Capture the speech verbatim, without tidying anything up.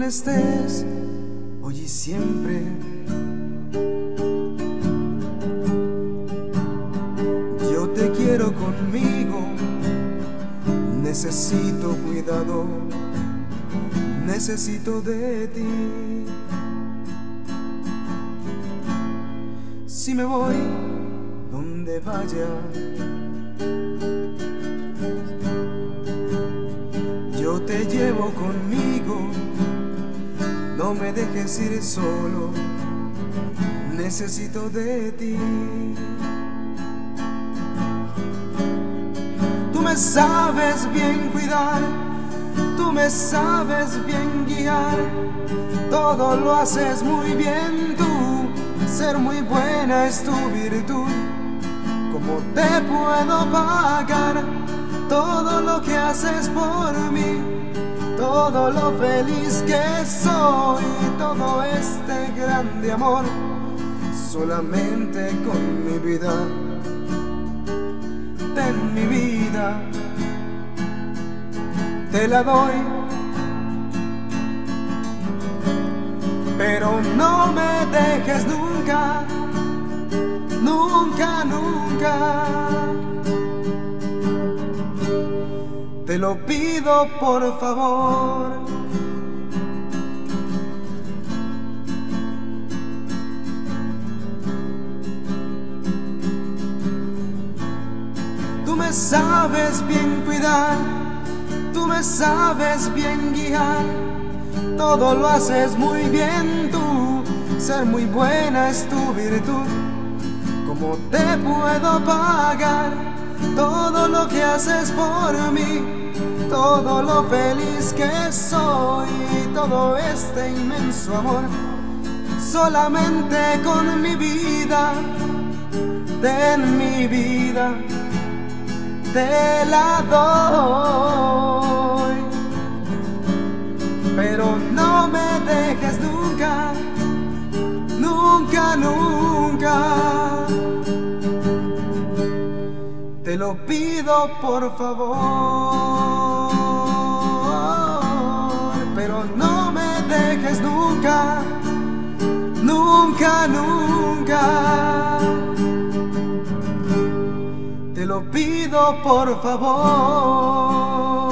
donde estés, hoy y siempre. Yo te quiero conmigo, necesito cuidado, necesito de ti. Si me voy donde vaya, yo te llevo conmigo, no me dejes ir solo, necesito de ti. Tú me sabes bien cuidar, tú me sabes bien guiar, todo lo haces muy bien tú, ser muy buena es tu virtud. ¿Cómo te puedo pagar todo lo que haces por mí? Todo lo feliz que soy, todo este grande amor, solamente con mi vida, ten mi vida, te la doy, pero no me dejes nunca, nunca, nunca. Te lo pido por favor. Tú me sabes bien cuidar, tú me sabes bien guiar, todo lo haces muy bien tú, ser muy buena es tu virtud. ¿Cómo te puedo pagar todo lo que haces por mí? Todo lo feliz que soy, todo este inmenso amor, solamente con mi vida, ten mi vida, te la doy, pero no me dejes nunca, nunca, nunca. Te lo pido por favor, pero no me dejes nunca, nunca, nunca. Te lo pido por favor.